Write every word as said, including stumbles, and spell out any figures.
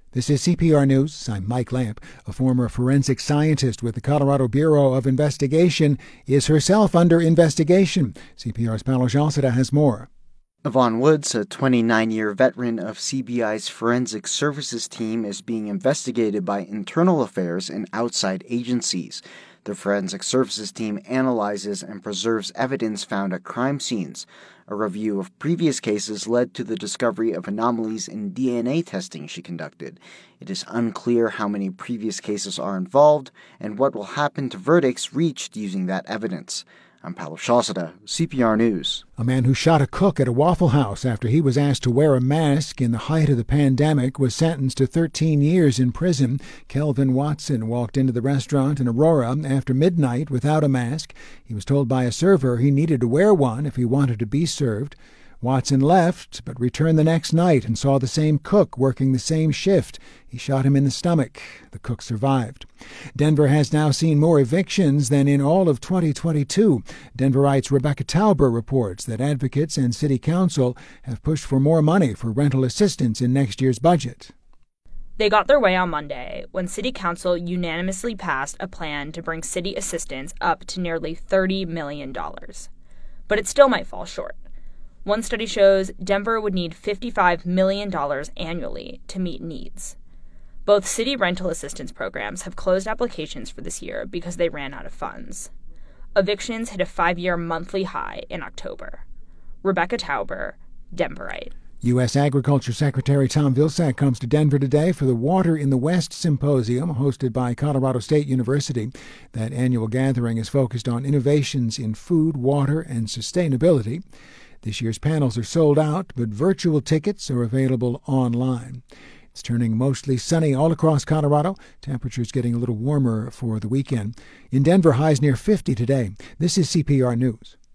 This is C P R News. I'm Mike Lamp. A former forensic scientist with the Colorado Bureau of Investigation is herself under investigation. C P R's Paolo Jalcida has more. Yvonne Woods, a twenty-nine-year veteran of C B I's Forensic Services team, is being investigated by internal affairs and outside agencies. The Forensic Services team analyzes and preserves evidence found at crime scenes. A review of previous cases led to the discovery of anomalies in D N A testing she conducted. It is unclear how many previous cases are involved and what will happen to verdicts reached using that evidence. I'm Paolo Jalcida, C P R News. A man who shot a cook at a Waffle House after he was asked to wear a mask in the height of the pandemic was sentenced to thirteen years in prison. Kelvin Watson walked into the restaurant in Aurora after midnight without a mask. He was told by a server he needed to wear one if he wanted to be served. Watson left, but returned the next night and saw the same cook working the same shift. He shot him in the stomach. The cook survived. Denver has now seen more evictions than in all of twenty twenty-two. Denverite's Rebecca Tauber reports that advocates and city council have pushed for more money for rental assistance in next year's budget. They got their way on Monday when City Council unanimously passed a plan to bring city assistance up to nearly thirty million dollars. But it still might fall short. One study shows Denver would need fifty-five million dollars annually to meet needs. Both city rental assistance programs have closed applications for this year because they ran out of funds. Evictions hit a five-year monthly high in October. Rebecca Tauber, Denverite. U S. Agriculture Secretary Tom Vilsack comes to Denver today for the Water in the West Symposium hosted by Colorado State University. That annual gathering is focused on innovations in food, water, and sustainability. This year's panels are sold out, but virtual tickets are available online. It's turning mostly sunny all across Colorado. Temperatures getting a little warmer for the weekend. In Denver, highs near fifty today. This is C P R News.